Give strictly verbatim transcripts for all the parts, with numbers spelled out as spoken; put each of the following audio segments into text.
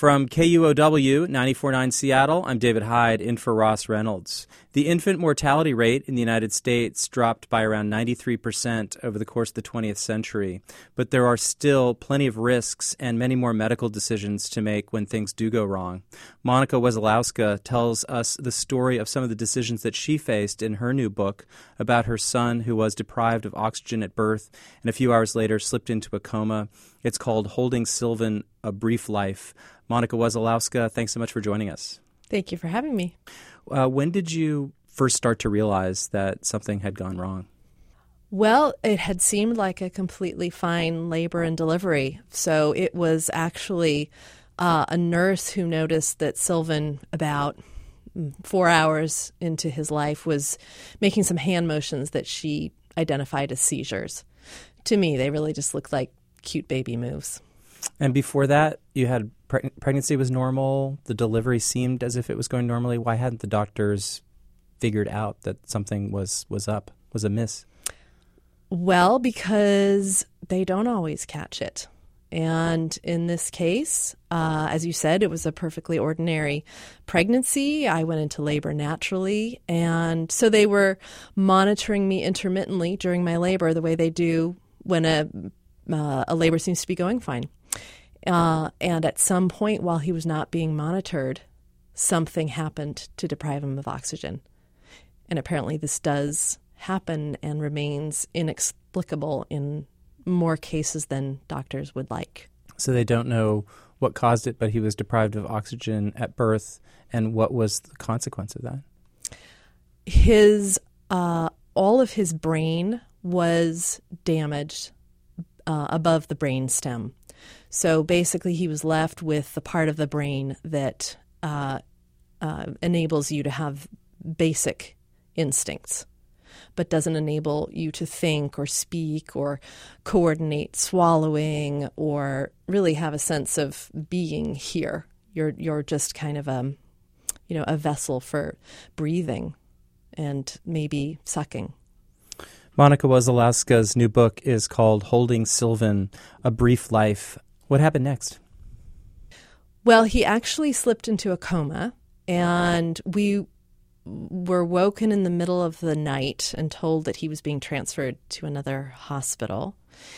From K U O W ninety-four point nine Seattle, I'm David Hyde, in for Ross Reynolds. The infant mortality rate in the United States dropped by around ninety-three percent over the course of the twentieth century, but there are still plenty of risks and many more medical decisions to make when things do go wrong. Monica Wesolowska tells us the story of some of the decisions that she faced in her new book about her son who was deprived of oxygen at birth and a few hours later slipped into a coma. It's called Holding Sylvan, A Brief Life. Monica Wesolowska, thanks so much for joining us. Thank you for having me. Uh, when did you first start to realize that something had gone wrong? Well, it had seemed like a completely fine labor and delivery. So it was actually uh, a nurse who noticed that Sylvan, about four hours into his life, was making some hand motions that she identified as seizures. To me, they really just looked like cute baby moves. And before that, you had pre- pregnancy was normal. The delivery seemed as if it was going normally. Why hadn't the doctors figured out that something was, was up, was amiss? Well, because they don't always catch it. And in this case, uh, as you said, it was a perfectly ordinary pregnancy. I went into labor naturally. And so they were monitoring me intermittently during my labor the way they do when a, uh, a labor seems to be going fine. Uh, and at some point while he was not being monitored, something happened to deprive him of oxygen. And apparently this does happen and remains inexplicable in more cases than doctors would like. So they don't know what caused it, but he was deprived of oxygen at birth. And what was the consequence of that? His, uh, all of his brain was damaged uh, above the brain stem. So basically he was left with the part of the brain that uh, uh, enables you to have basic instincts, but doesn't enable you to think or speak or coordinate swallowing or really have a sense of being here. You're you're just kind of a, you know, a vessel for breathing and maybe sucking. Monica Wesolowska's new book is called Holding Sylvan, A Brief Life. What happened next? Well, he actually slipped into a coma, and we were woken in the middle of the night and told that he was being transferred to another hospital.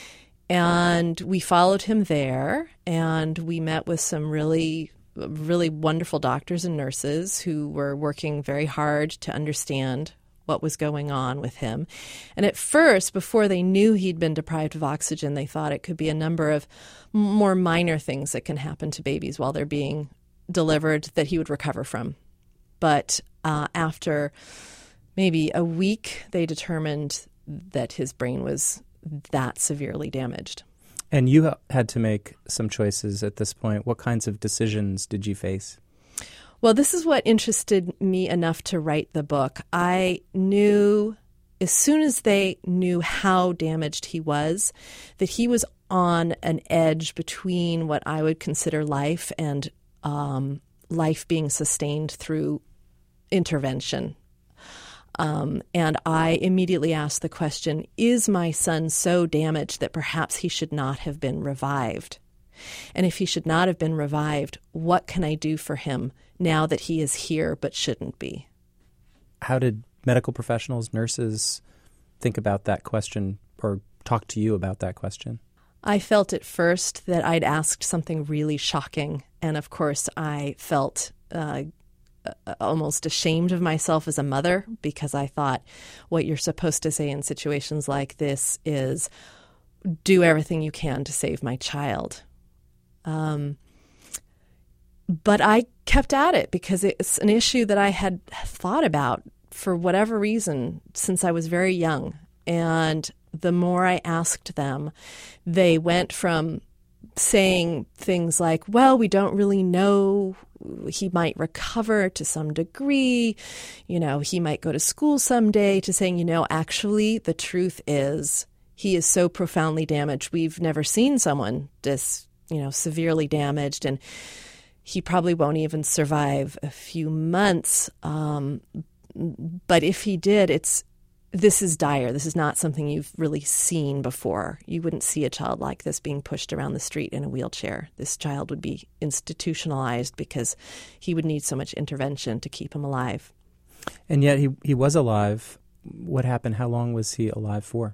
And we followed him there, and we met with some really, really wonderful doctors and nurses who were working very hard to understand what was going on with him. And at first, before they knew he'd been deprived of oxygen, they thought it could be a number of more minor things that can happen to babies while they're being delivered that he would recover from. But uh, after maybe a week, they determined that his brain was that severely damaged. And you had to make some choices at this point. What kinds of decisions did you face? Well, this is what interested me enough to write the book. I knew as soon as they knew how damaged he was, that he was on an edge between what I would consider life and um, life being sustained through intervention. Um, and I immediately asked the question, is my son so damaged that perhaps he should not have been revived? And if he should not have been revived, what can I do for him now that he is here but shouldn't be? How did medical professionals, nurses, think about that question or talk to you about that question? I felt at first that I'd asked something really shocking. And of course, I felt uh, almost ashamed of myself as a mother, because I thought what you're supposed to say in situations like this is do everything you can to save my child. Um, but I kept at it because it's an issue that I had thought about for whatever reason since I was very young. And the more I asked them, they went from saying things like, well, we don't really know, he might recover to some degree, you know, he might go to school someday, to saying, you know, actually, the truth is he is so profoundly damaged. We've never seen someone this you know, severely damaged, and he probably won't even survive a few months. Um, but if he did, it's this is dire. This is not something you've really seen before. You wouldn't see a child like this being pushed around the street in a wheelchair. This child would be institutionalized because he would need so much intervention to keep him alive. And yet he, he was alive. What happened? How long was he alive for?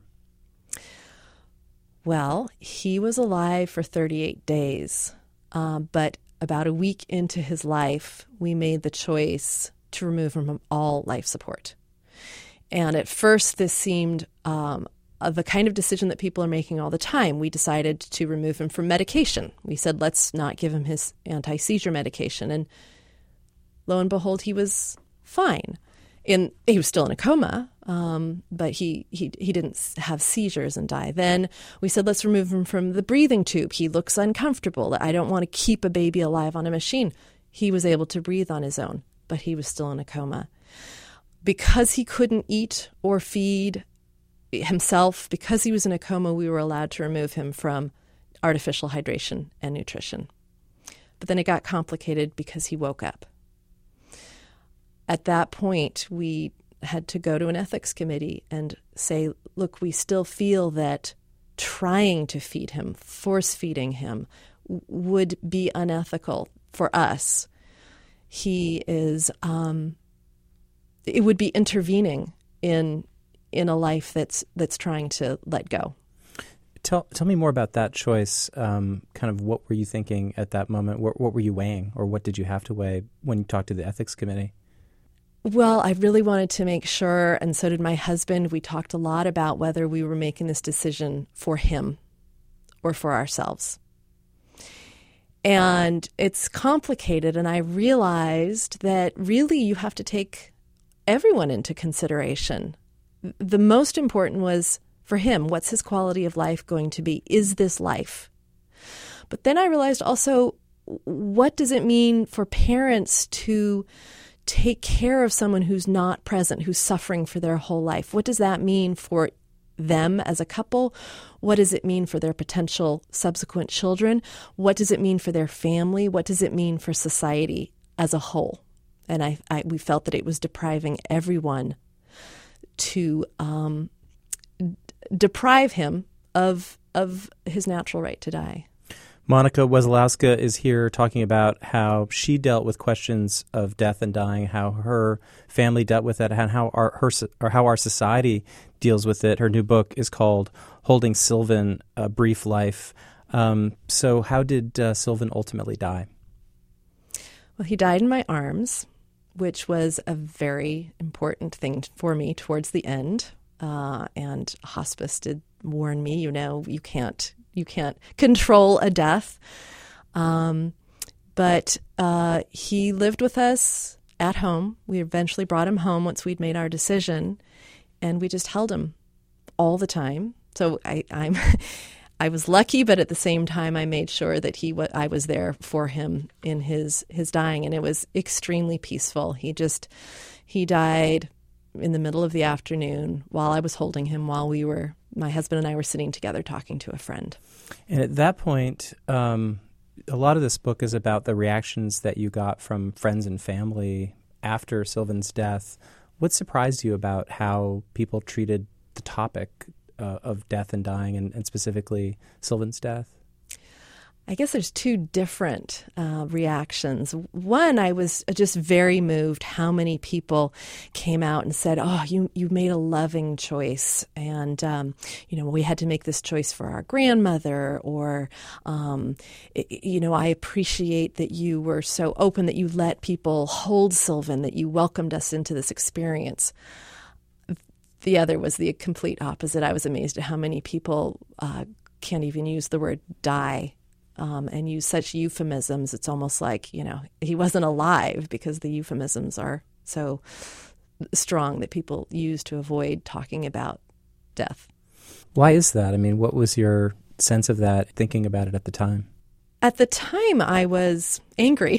Well, he was alive for thirty-eight days, uh, but about a week into his life, we made the choice to remove him from all life support. And at first, this seemed um, of the kind of decision that people are making all the time. We decided to remove him from medication. We said, let's not give him his anti-seizure medication. And lo and behold, he was fine. In, he was still in a coma, um, but he, he he didn't have seizures and die. Then we said, let's remove him from the breathing tube. He looks uncomfortable. I don't want to keep a baby alive on a machine. He was able to breathe on his own, but he was still in a coma. Because he couldn't eat or feed himself, because he was in a coma, we were allowed to remove him from artificial hydration and nutrition. But then it got complicated because he woke up. At that point, we had to go to an ethics committee and say, look, we still feel that trying to feed him, force feeding him, w- would be unethical for us. He is, um, it would be intervening in in a life that's that's trying to let go. Tell tell me more about that choice. Um, kind of what were you thinking at that moment? What, what were you weighing, or what did you have to weigh when you talked to the ethics committee? Well, I really wanted to make sure, and so did my husband. We talked a lot about whether we were making this decision for him or for ourselves. And it's complicated, and I realized that really you have to take everyone into consideration. The most important was for him, what's his quality of life going to be? Is this life? But then I realized also, what does it mean for parents to take care of someone who's not present, who's suffering for their whole life? What does that mean for them as a couple? What does it mean for their potential subsequent children? What does it mean for their family? What does it mean for society as a whole? And I, I we felt that it was depriving everyone to um, d- deprive him of of his natural right to die. Monica Wesolowska is here talking about how she dealt with questions of death and dying, how her family dealt with it, and how our her or how our society deals with it. Her new book is called "Holding Sylvan: A Brief Life." Um, so, how did uh, Sylvan ultimately die? Well, he died in my arms, which was a very important thing for me towards the end. Uh, and hospice did warn me, you know, you can't. You can't control a death. Um, but uh, he lived with us at home. We eventually brought him home once we'd made our decision, and we just held him all the time. So I, I'm, I was lucky, but at the same time, I made sure that he, w- I was there for him in his his dying, and it was extremely peaceful. He just, he died in the middle of the afternoon while I was holding him, while we were, my husband and I were sitting together talking to a friend. And at that point, um, a lot of this book is about the reactions that you got from friends and family after Sylvan's death. What surprised you about how people treated the topic uh, of death and dying, and, and specifically Sylvan's death? I guess there's two different uh, reactions. One, I was just very moved how many people came out and said, oh, you, you made a loving choice. And, um, you know, we had to make this choice for our grandmother, or, um, it, you know, I appreciate that you were so open, that you let people hold Sylvan, that you welcomed us into this experience. The other was the complete opposite. I was amazed at how many people uh, can't even use the word die. Um, and use such euphemisms. It's almost like, you know, he wasn't alive, because the euphemisms are so strong that people use to avoid talking about death. Why is that? I mean, what was your sense of that, thinking about it at the time? At the time, I was angry,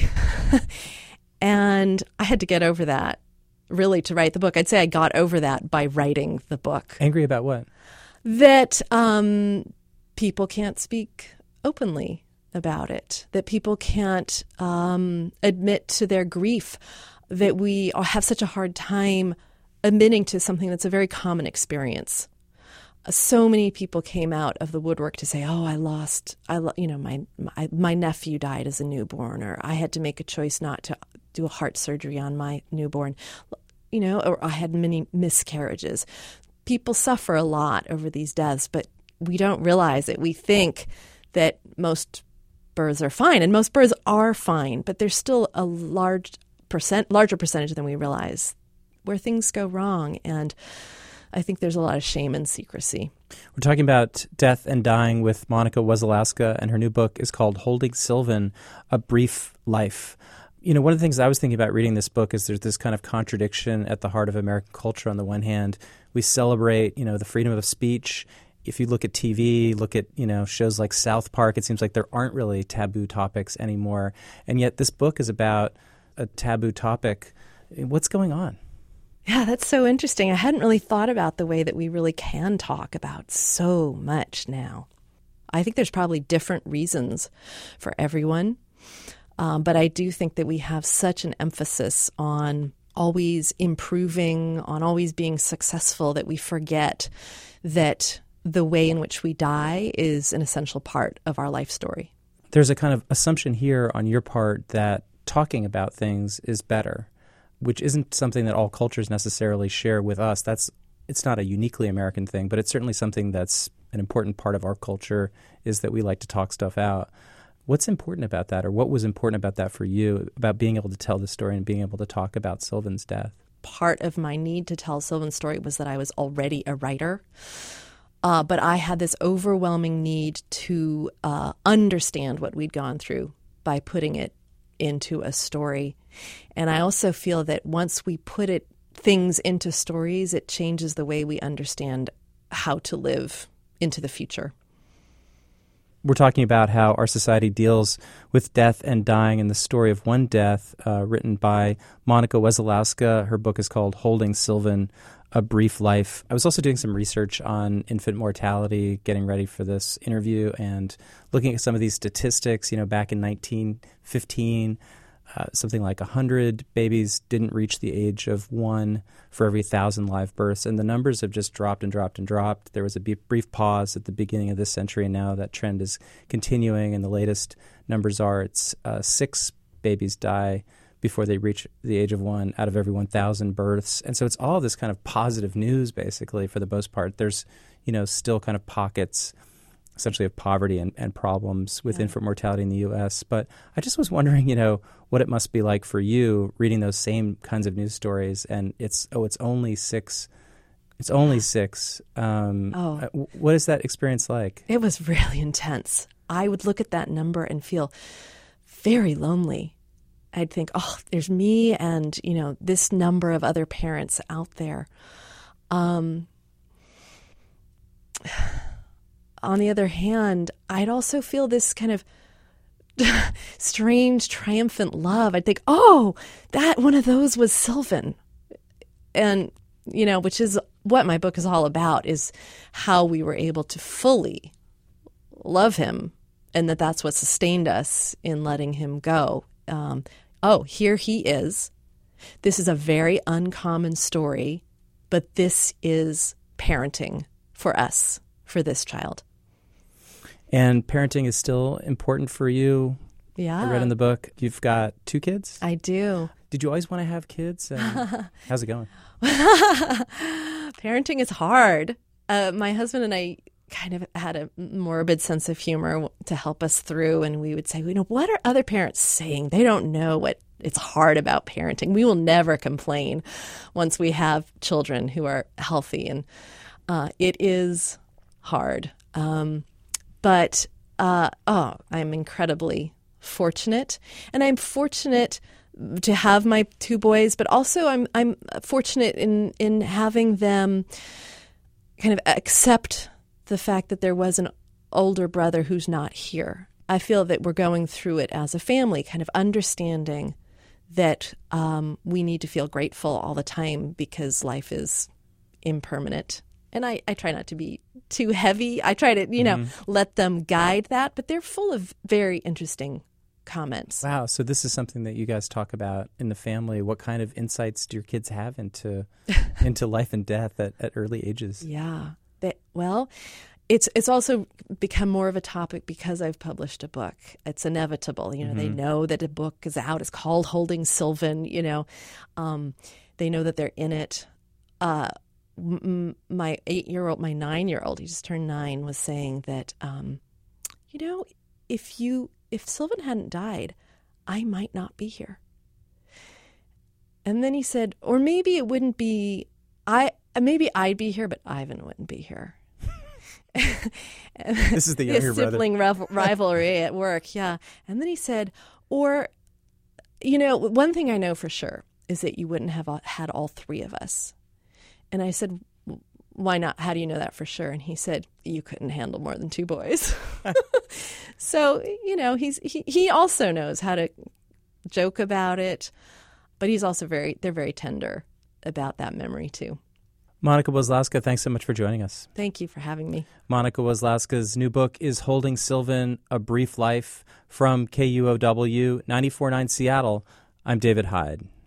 and I had to get over that, really, to write the book. I'd say I got over that by writing the book. Angry about what? That um, people can't speak openly about it, that people can't um, admit to their grief, that we have such a hard time admitting to something that's a very common experience. So many people came out of the woodwork to say, "Oh, I lost, I lo- you know, my, my my nephew died as a newborn, or I had to make a choice not to do a heart surgery on my newborn, you know, or I had many miscarriages." People suffer a lot over these deaths, but we don't realize it. We think that most births are fine, and most births are fine, but there's still a large percent, larger percentage than we realize where things go wrong, and I think there's a lot of shame and secrecy. We're talking about death and dying with Monica Wesolowska, and her new book is called Holding Sylvan, A Brief Life. You know, one of the things I was thinking about reading this book is there's this kind of contradiction at the heart of American culture. On the one hand, we celebrate, you know, the freedom of speech. If you look at T V, look at, you know, shows like South Park, it seems like there aren't really taboo topics anymore. And yet this book is about a taboo topic. What's going on? Yeah, that's so interesting. I hadn't really thought about the way that we really can talk about so much now. I think there's probably different reasons for everyone. Um, but I do think that we have such an emphasis on always improving, on always being successful, that we forget that the way in which we die is an essential part of our life story. There's a kind of assumption here on your part that talking about things is better, which isn't something that all cultures necessarily share with us. That's it's not a uniquely American thing, but it's certainly something that's an important part of our culture, is that we like to talk stuff out. What's important about that, or what was important about that for you, about being able to tell the story and being able to talk about Sylvan's death? Part of my need to tell Sylvan's story was that I was already a writer, uh, but I had this overwhelming need to uh, understand what we'd gone through by putting it into a story. And I also feel that once we put it things into stories, it changes the way we understand how to live into the future. We're talking about how our society deals with death and dying, and the story of one death uh, written by Monica Wesolowska. Her book is called Holding Sylvan, A Brief Life. I was also doing some research on infant mortality, getting ready for this interview, and looking at some of these statistics. You know, back in nineteen fifteen, uh, something like one hundred babies didn't reach the age of one for every one thousand live births, and the numbers have just dropped and dropped and dropped. There was a brief pause at the beginning of this century, and now that trend is continuing, and the latest numbers are it's uh, six babies die before they reach the age of one out of every one thousand births. And so it's all this kind of positive news, basically, for the most part. There's, you know, still kind of pockets essentially of poverty and, and problems with yeah. infant mortality in the U S. But I just was wondering, you know, what it must be like for you reading those same kinds of news stories, and it's, oh, it's only six, it's only six. Um, oh. What is that experience like? It was really intense. I would look at that number and feel very lonely. I'd think, oh, there's me and, you know, this number of other parents out there. Um, on the other hand, I'd also feel this kind of strange, triumphant love. I'd think, oh, that one of those was Sylvan. And, you know, which is what my book is all about, is how we were able to fully love him, and that that's what sustained us in letting him go. Um, oh, here he is. This is a very uncommon story, but this is parenting for us, for this child. And parenting is still important for you. Yeah. I read in the book you've got two kids. I do. Did you always want to have kids? And how's it going? Parenting is hard. Uh, my husband and I kind of had a morbid sense of humor to help us through. And we would say, you know, what are other parents saying? They don't know what it's hard about parenting. We will never complain once we have children who are healthy. And uh, it is hard. Um, but, uh, oh, I'm incredibly fortunate. And I'm fortunate to have my two boys, but also I'm I'm fortunate in, in having them kind of accept the fact that there was an older brother who's not here. I feel that we're going through it as a family, kind of understanding that um, we need to feel grateful all the time because life is impermanent. And I, I try not to be too heavy. I try to, you know, mm-hmm. let them guide that, but they're full of very interesting comments. Wow. So this is something that you guys talk about in the family. What kind of insights do your kids have into into life and death at, at early ages? Yeah. They, well, it's it's also become more of a topic because I've published a book. It's inevitable. You know, mm-hmm. They know that a book is out. It's called Holding Sylvan. You know, um, they know that they're in it. Uh, m- my eight-year-old, my nine-year-old, he just turned nine, was saying that, um, you know, if you if Sylvan hadn't died, I might not be here. And then he said, or maybe it wouldn't be I. Maybe I'd be here, but Ivan wouldn't be here. This is the younger brother. Sibling rival- rivalry at work, yeah. And then he said, or, you know, one thing I know for sure is that you wouldn't have had all three of us. And I said, why not? How do you know that for sure? And he said, you couldn't handle more than two boys. So, you know, he's he, he also knows how to joke about it, but he's also very, they're very tender about that memory too. Monica Waszlawska, thanks so much for joining us. Thank you for having me. Monica Waszlawska's new book is Holding Sylvan, A Brief Life. From K U O W ninety-four point nine Seattle, I'm David Hyde.